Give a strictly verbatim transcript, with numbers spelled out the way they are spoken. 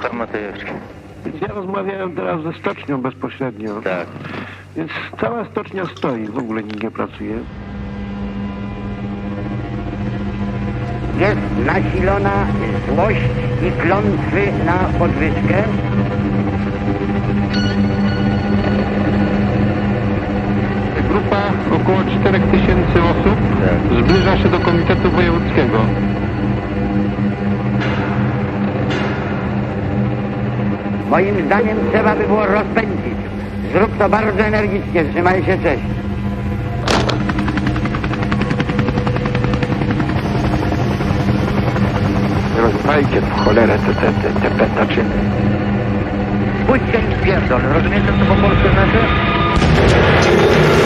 Puchar Matejewski. Więc ja rozmawiałem teraz ze stocznią bezpośrednio. Tak. Więc cała stocznia stoi, w ogóle nikt nie pracuje. Jest nasilona złość i klątwy na podwyżkę. Grupa około czterech tysięcy osób Tak. zbliża się do Komitetu Wojewódzkiego. Moim zdaniem trzeba by było rozpędzić. Zrób to bardzo energicznie, trzymaj się, cześć. Rozwajcie w cholerę te, te, te, te petaczyny. Pójdźcie i spierdol. Rozumiecie, co po polsku znaczy?